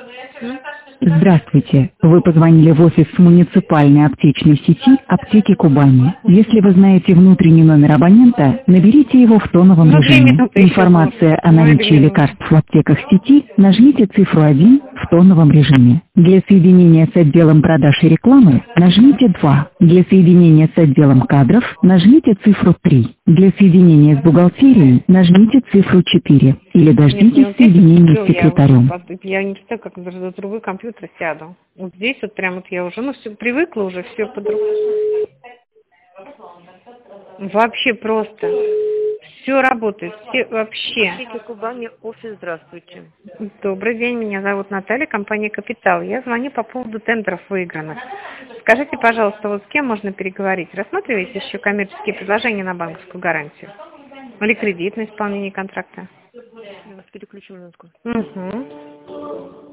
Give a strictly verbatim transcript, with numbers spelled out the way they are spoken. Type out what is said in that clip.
Здравствуйте. Вы позвонили в офис муниципальной аптечной сети «Аптеки Кубани». Если вы знаете внутренний номер абонента, наберите его в тоновом режиме. Информация о наличии лекарств в аптеках сети, нажмите цифру один в тоновом режиме. Для соединения с отделом продаж и рекламы нажмите два. Для соединения с отделом кадров нажмите цифру три. Для соединения с бухгалтерией нажмите цифру четыре. Или дождитесь соединения с секретарем. Я не представляю, как за другой компьютер сяду. Вот здесь вот прям вот я уже, ну все, привыкла уже, все по-другому. Вообще просто. Все работает, все вообще. Аптеки Кубани, офис, здравствуйте. Добрый день, меня зовут Наталья, компания «Капитал». Я звоню по поводу тендеров выигранных. Скажите, пожалуйста, вот с кем можно переговорить? Рассматриваете еще коммерческие предложения на банковскую гарантию? Или кредит на исполнение контракта? Я вас переключу минутку. Угу.